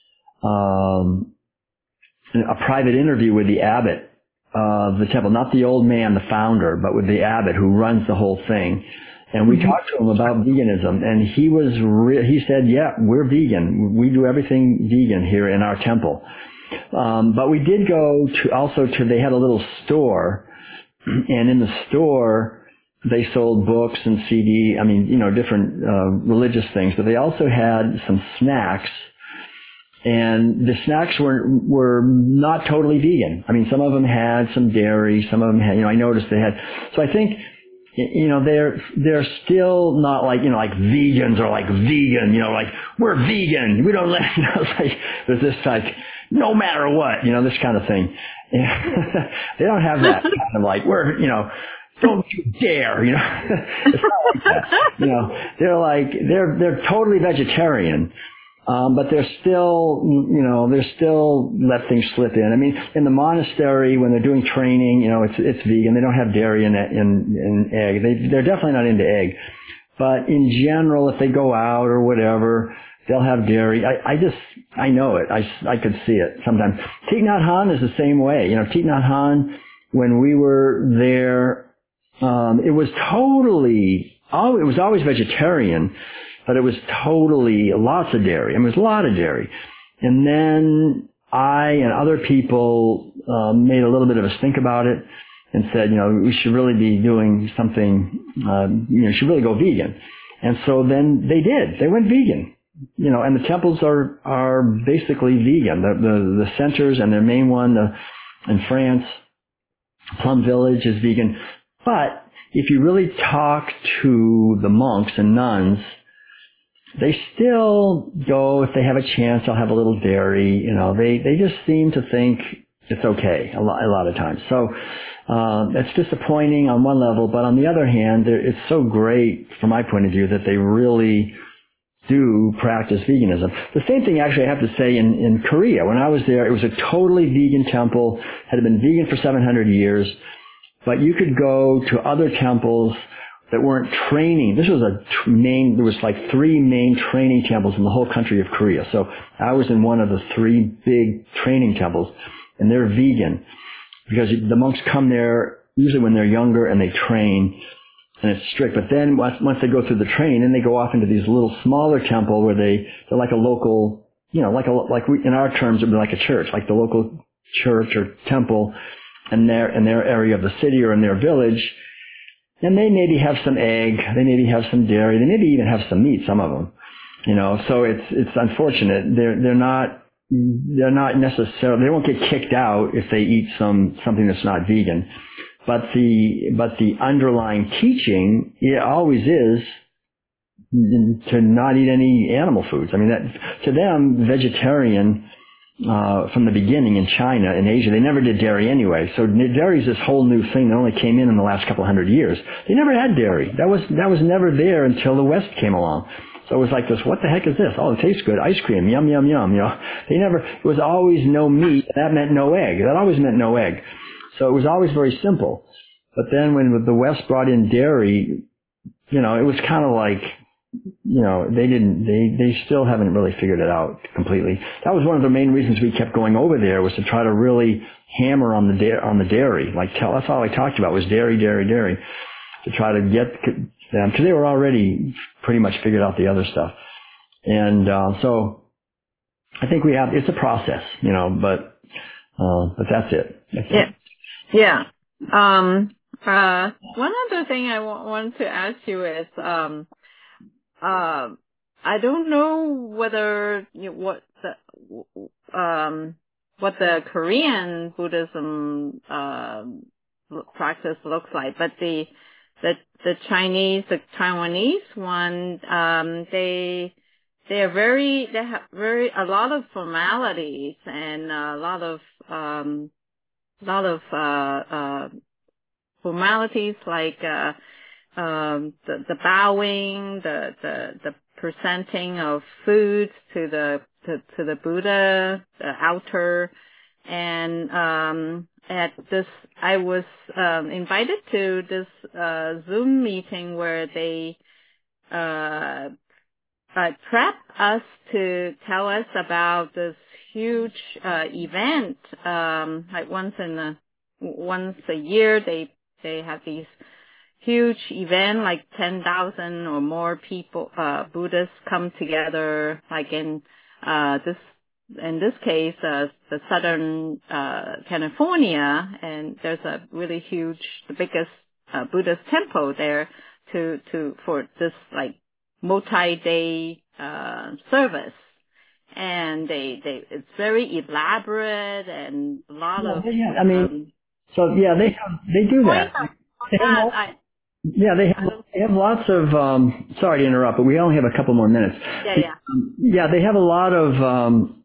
Speaker 1: um, a private interview with the abbot of the temple. Not the old man, the founder, but with the abbot who runs the whole thing. And we mm-hmm. talked to him about veganism. And he was re- he said, yeah, we're vegan. We do everything vegan here in our temple. Um, but we did go to also to, they had a little store, and in the store, they sold books and C D, I mean, you know, different, uh, religious things, but they also had some snacks, and the snacks were, were not totally vegan. I mean, some of them had some dairy, some of them had, you know, I noticed they had, so I think, you know, they're, they're still not like, you know, like vegans are like vegan, you know, like, we're vegan, we don't let, you know, it's like, there's this like, no matter what, you know, this kind of thing. They don't have that kind of like, we're, you know, don't you dare, you know. It's not like that. You know, they're like, they're, they're totally vegetarian. Um, but they're still, you know, they're still let things slip in. I mean, in the monastery, when they're doing training, you know, it's, it's vegan. They don't have dairy and, and, and egg. They, they're definitely not into egg. But in general, if they go out or whatever, they'll have dairy. I, I just, I know it. I, I could see it sometimes. Thich Nhat Hanh is the same way. You know, Thich Nhat Hanh, when we were there, um, it was totally, oh, it was always vegetarian, but it was totally lots of dairy. I mean, it was a lot of dairy. And then I and other people um, made a little bit of a stink about it and said, you know, we should really be doing something, um, you know, should really go vegan. And so then they did. They went vegan. You know, and the temples are, are basically vegan. The, the, the centers and their main one the, in France, Plum Village is vegan. But if you really talk to the monks and nuns, they still go, if they have a chance, they'll have a little dairy. You know, they, they just seem to think it's okay a lot, a lot of times. So, uh, it's disappointing on one level, but on the other hand, it's so great from my point of view that they really do practice veganism. The same thing actually I have to say in, in Korea. When I was there, it was a totally vegan temple, had been vegan for seven hundred years, but you could go to other temples that weren't training. This was a main, there was like three main training temples in the whole country of Korea. So I was in one of the three big training temples, and they're vegan because the monks come there usually when they're younger and they train. And it's strict. But then once, once they go through the training, then they go off into these little smaller temple where they, they're like a local, you know, like a, like we, in our terms, it would be like a church, like the local church or temple in their, in their area of the city or in their village. And they maybe have some egg. They maybe have some dairy. They maybe even have some meat, some of them, you know, so it's, it's unfortunate. They're, they're not, they're not necessarily, they won't get kicked out if they eat some, something that's not vegan. But the, but the underlying teaching, it always is to not eat any animal foods. I mean, that, to them, vegetarian, uh, from the beginning in China, in Asia, they never did dairy anyway. So dairy is this whole new thing that only came in in the last couple hundred years. They never had dairy. That was, that was never there until the West came along. So it was like this, what the heck is this? Oh, it tastes good. Ice cream. Yum, yum, yum. You know, they never, it was always no meat. That meant no egg. That always meant no egg. So it was always very simple. But then when the West brought in dairy, you know, it was kind of like, you know, they didn't, they, they still haven't really figured it out completely. That was one of the main reasons we kept going over there, was to try to really hammer on the, da- on the dairy. Like, tell, that's all I talked about was dairy, dairy, dairy, to try to get them, because they were already pretty much figured out the other stuff. And uh, so I think we have, it's a process, you know, but uh, but that's it. That's
Speaker 2: Yeah.
Speaker 1: it.
Speaker 2: Yeah. Um, uh, one other thing I w- want to ask you is, um, uh, I don't know whether you know, what the um, what the Korean Buddhism um, practice looks like, but the the the Chinese, the Taiwanese one, um, they they are very they have very a lot of formalities and a lot of um, lot of uh, uh, formalities like uh, um, the, the bowing, the, the the presenting of foods to the to, to the Buddha, the altar, and um, at this, I was um, invited to this uh, Zoom meeting where they uh, uh, prep us to tell us about this huge uh, event. Um, like once in a once a year, they they have these huge event, like ten thousand or more people, uh, Buddhists come together, like in, uh, this, in this case, uh, the southern, uh, California, and there's a really huge, the biggest, uh, Buddhist temple there to, to, for this, like, multi-day, uh, service. And they, they, it's very elaborate and a lot
Speaker 1: Yeah,
Speaker 2: of,
Speaker 1: yeah, I mean,
Speaker 2: um,
Speaker 1: so yeah, they have, they do
Speaker 2: point
Speaker 1: that.
Speaker 2: of
Speaker 1: They have
Speaker 2: that,
Speaker 1: all,
Speaker 2: I,
Speaker 1: yeah, they
Speaker 2: I
Speaker 1: have,
Speaker 2: don't,
Speaker 1: they have lots of, um, sorry to interrupt, but we only have a couple more minutes.
Speaker 2: yeah, yeah.
Speaker 1: Um, yeah, they have a lot of, um,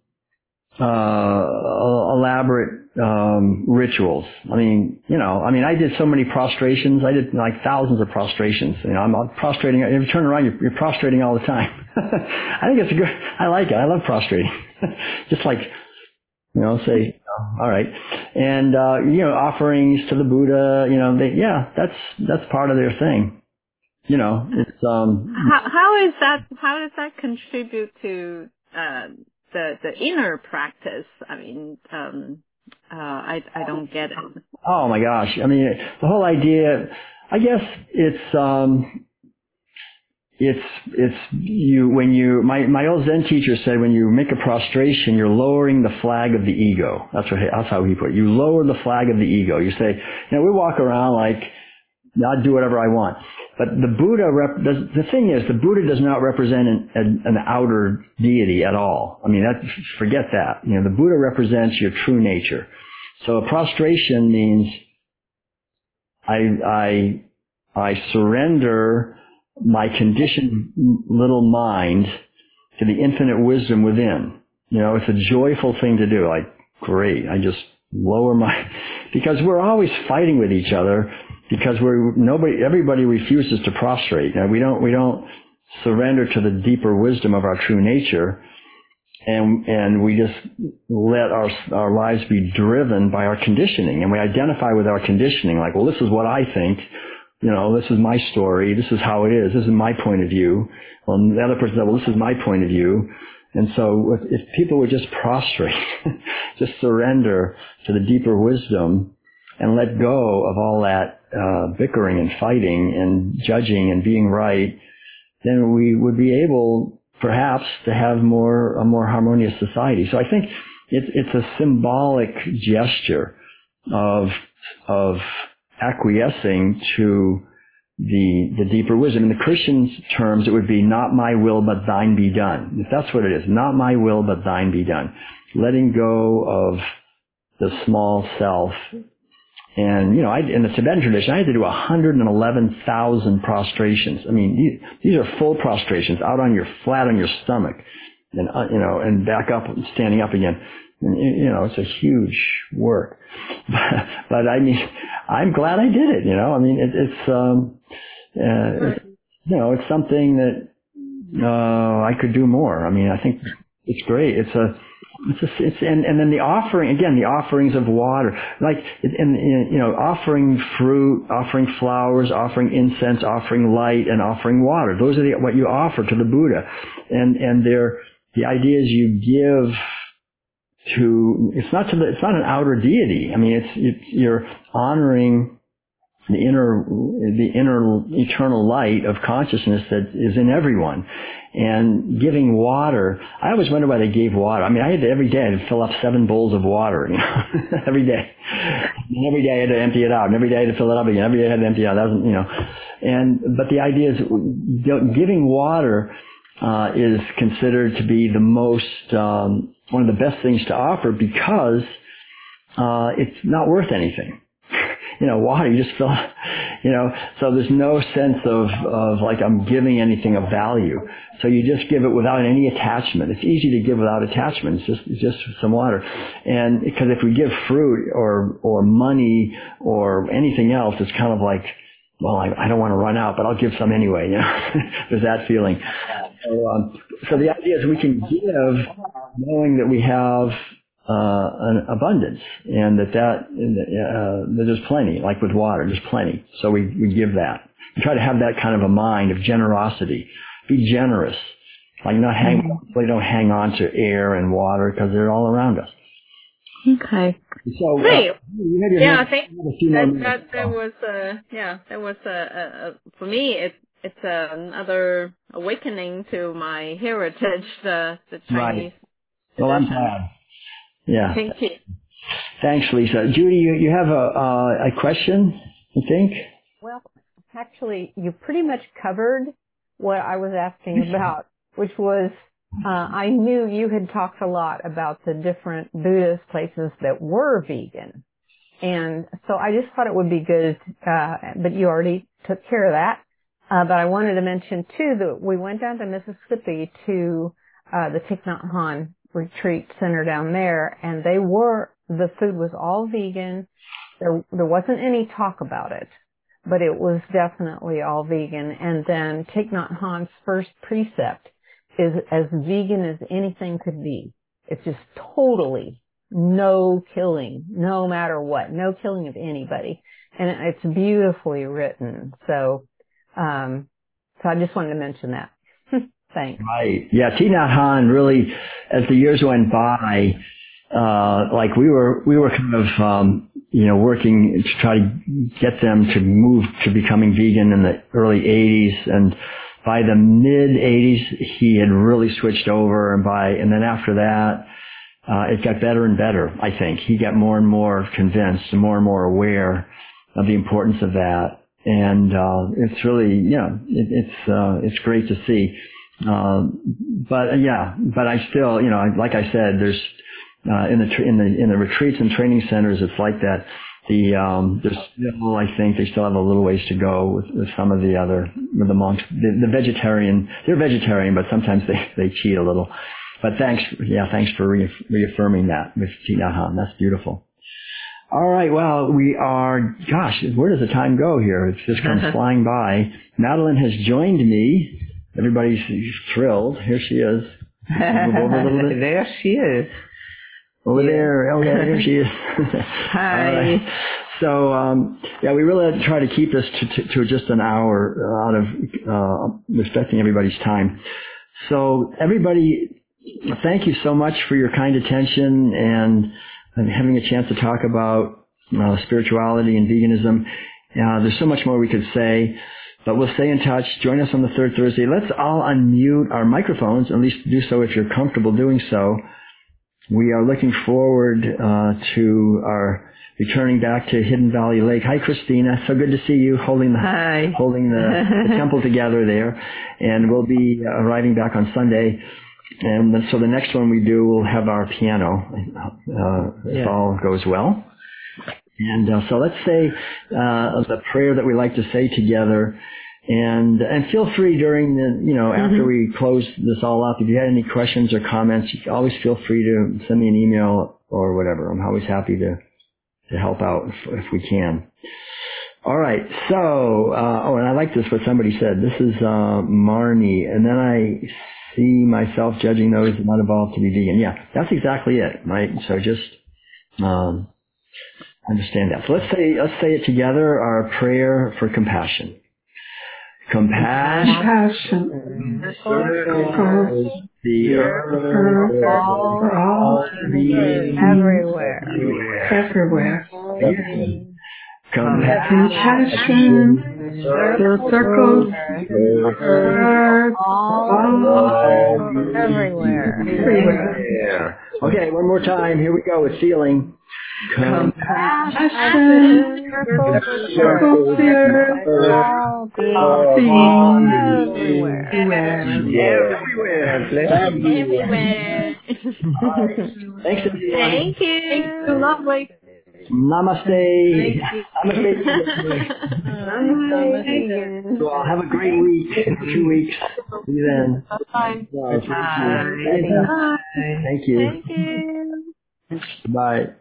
Speaker 1: uh, elaborate, um, rituals. I mean, you know, I mean, I did so many prostrations. I did like thousands of prostrations. You know, I'm I'm prostrating. If you turn around, you're, you're prostrating all the time. I think it's a good, I like it. I love prostrating. Just like, you know, say, oh, all right. And, uh, you know, offerings to the Buddha, you know, they, yeah, that's, that's part of their thing. You know, it's, um,
Speaker 2: How how is that? How does that contribute to uh, the the inner practice? I mean, um, uh, I I don't get it.
Speaker 1: oh my gosh. I mean, the whole idea, I guess it's, um, it's, it's you, when you, my, my old Zen teacher said when you make a prostration, you're lowering the flag of the ego. That's what, that's how he put it. You lower the flag of the ego. You say, you know, we walk around like, I'll do whatever I want. But the Buddha, rep- does, the thing is, the Buddha does not represent an, an, an outer deity at all. I mean, that, forget that. You know, the Buddha represents your true nature. So a prostration means I, I, I surrender my conditioned little mind to the infinite wisdom within. You know, it's a joyful thing to do. Like, great, I just lower my, because we're always fighting with each other because we're, nobody, everybody refuses to prostrate. Now, we don't, we don't surrender to the deeper wisdom of our true nature. And, and we just let our, our lives be driven by our conditioning. And we identify with our conditioning. Like, well, this is what I think. You know, this is my story. This is how it is. This is my point of view. Well, the other person said, well, this is my point of view. And so if, if people would just prostrate, just surrender to the deeper wisdom and let go of all that uh, bickering and fighting and judging and being right, then we would be able perhaps to have more a more harmonious society. So I think it's it's a symbolic gesture of of acquiescing to the the deeper wisdom. In the Christian's terms, it would be not my will but thine be done. If that's what it is, not my will but thine be done. Letting go of the small self. And, you know, I, in the Tibetan tradition, I had to do one hundred eleven thousand prostrations. I mean, these, these are full prostrations, out on your, flat on your stomach, and, uh, you know, and back up, and standing up again. And, you know, it's a huge work. But, I mean, I'm glad I did it, you know. I mean, it, it's, um, uh, it's, you know, it's something that, uh, I could do more. I mean, I think it's great. It's a, It's, just, it's and, and then the offering again, the offerings of water, like and, and you know, offering fruit, offering flowers, offering incense, offering light, and offering water. Those are the, what you offer to the Buddha, and and they're the idea is you give to. It's not to the. It's not an outer deity. I mean, it's, it's you're honoring the inner, the inner eternal light of consciousness that is in everyone. And giving water, I always wonder why they gave water. I mean, I had to, every day I had to fill up seven bowls of water, you know, every day. And every day I had to empty it out, and every day I had to fill it up again. Every day I had to empty it out. That was, you know, and but the idea is giving water uh, is considered to be the most um, one of the best things to offer because uh, it's not worth anything. You know, water, you just fill, you know, so there's no sense of, of like I'm giving anything of value. So you just give it without any attachment. It's easy to give without attachment. It's just, it's just some water. And because if we give fruit or, or money or anything else, it's kind of like, well, I, I don't want to run out, but I'll give some anyway, you know, there's that feeling. So, um, so the idea is we can give knowing that we have Uh, an abundance, and that that uh, that there's plenty, like with water, there's plenty. So we we give that. We try to have that kind of a mind of generosity. Be generous, like not hang. Mm-hmm. We don't hang on to air and water because they're all around us.
Speaker 2: Okay.
Speaker 1: So
Speaker 2: great.
Speaker 1: Uh, you
Speaker 2: yeah, I think that, that that was uh yeah that was uh, uh for me it it's uh, another awakening to my heritage, the the Chinese.
Speaker 1: Right. Well, I'm glad. Yeah.
Speaker 2: Thank you.
Speaker 1: Thanks, Lisa. Judy, you, you have a uh, a question, I think?
Speaker 3: Well, actually, you pretty much covered what I was asking about, which was uh, I knew you had talked a lot about the different Buddhist places that were vegan. And so I just thought it would be good, uh, but you already took care of that. Uh, but I wanted to mention, too, that we went down to Mississippi to uh, the Thich Nhat Hanh retreat center down there, and they were, the food was all vegan. There, there wasn't any talk about it, but it was definitely all vegan. And then Thich Nhat Hanh's first precept is as vegan as anything could be. It's just totally no killing, no matter what, no killing of anybody. And it's beautifully written. So, um, so I just wanted to mention that. Thanks.
Speaker 1: Right. Yeah, Thich Nhat Hanh really, as the years went by, uh, like we were, we were kind of, um, you know, working to try to get them to move to becoming vegan in the early eighties. And by the mid eighties, he had really switched over. And by, and then after that, uh, it got better and better, I think. He got more and more convinced and more and more aware of the importance of that. And, uh, it's really, you know, it, it's, uh, it's great to see. Um, but uh, yeah, but I still, you know, like I said, there's, uh, in the, in the, in the retreats and training centers, it's like that. The, um, there's still, I think they still have a little ways to go with, with some of the other, with the monks, the, the vegetarian, they're vegetarian, but sometimes they, they cheat a little. But thanks, yeah, thanks for re- reaffirming that with Thich Nhat Hanh. That's beautiful. All right, well, we are, gosh, where does the time go here? It's just comes flying by. Madeline has joined me. Everybody's thrilled. Here she is. Move over a little bit.
Speaker 4: There she is.
Speaker 1: Over
Speaker 4: yeah.
Speaker 1: there. Oh, yeah, here she is.
Speaker 4: Hi.
Speaker 1: Right. So, um, yeah, we really have to try to keep this to, to, to just an hour out of uh, respecting everybody's time. So, everybody, thank you so much for your kind attention and, and having a chance to talk about uh, spirituality and veganism. Uh, there's so much more we could say. But we'll stay in touch. Join us on the third Thursday. Let's all unmute our microphones, at least do so if you're comfortable doing so. We are looking forward uh, to our returning back to Hidden Valley Lake. Hi, Christina. So good to see you holding the,
Speaker 4: Hi.
Speaker 1: holding the, the temple together there. And we'll be uh, arriving back on Sunday. And so the next one we do, we'll have our piano, uh, if
Speaker 4: yeah.
Speaker 1: all goes well. And uh, so let's say uh, the prayer that we like to say together, and and feel free during the, you know, after mm-hmm. we close this all up, if you had any questions or comments, you can always feel free to send me an email or whatever. I'm always happy to to help out if, if we can. All right, so, uh, oh, and I like this, what somebody said. This is uh, Marnie, and then I see myself judging those that not evolved to be vegan. Yeah, that's exactly it, right? So just... Um, understand that. So let's say let's say it together. Our prayer for compassion. Compassion.
Speaker 3: Compassion.
Speaker 1: The earth
Speaker 3: for all
Speaker 1: beings
Speaker 3: everywhere.
Speaker 4: Everywhere.
Speaker 1: Everywhere. compassion,
Speaker 4: circles, circles,
Speaker 3: Earth, all everywhere.
Speaker 1: everywhere. Okay, one more time. Here we go with feeling.
Speaker 3: Compassion, circles, circles, all everywhere.
Speaker 1: Everywhere.
Speaker 2: Everywhere.
Speaker 1: Thanks, everyone.
Speaker 2: Thank you.
Speaker 3: Thank you, lovely.
Speaker 1: Namaste. Namaste.
Speaker 3: Namaste.
Speaker 1: So I'll have a great week. Two weeks. See you then.
Speaker 3: Bye.
Speaker 1: Bye.
Speaker 3: Bye.
Speaker 1: Thank you.
Speaker 2: Thank you.
Speaker 1: Bye.